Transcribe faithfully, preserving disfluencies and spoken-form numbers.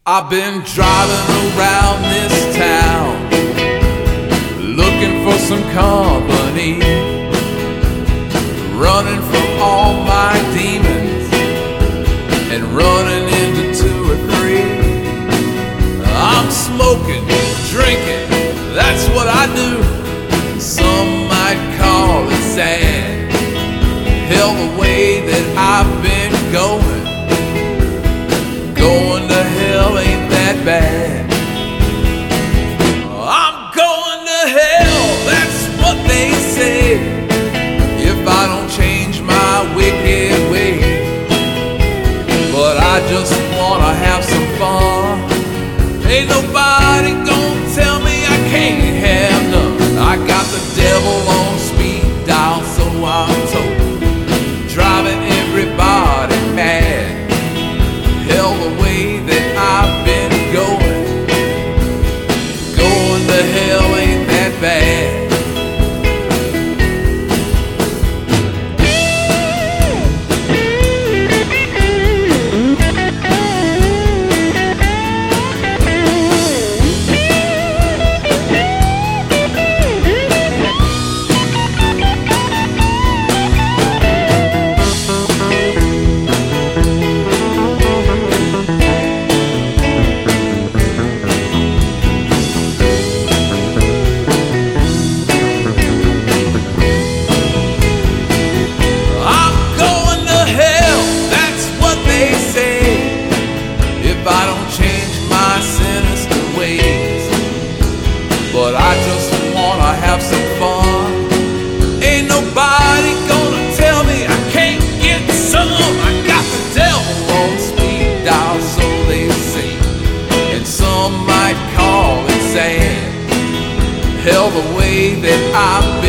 I've been driving around this town looking for some company, running from all my demons and running into two or three. I'm smoking, drinking, that's what I do. Some might call it sad. Hell, the way that I've been going, going to hell ain't that bad. I'm going to hell, that's what they say, if I don't change my wicked ways. But I just wanna have some fun. Ain't nobody gonna tell me I can't have none. I got the devil on speed dial, so I'm told, driving everybody mad. Hell, the way that I've been going, going to hell ain't that bad. If I don't change my sinister ways, but I just wanna have some fun. Ain't nobody gonna tell me I can't get some. I got the devil on speed dial, so they say, and some might call it sad. Hell, the way that I've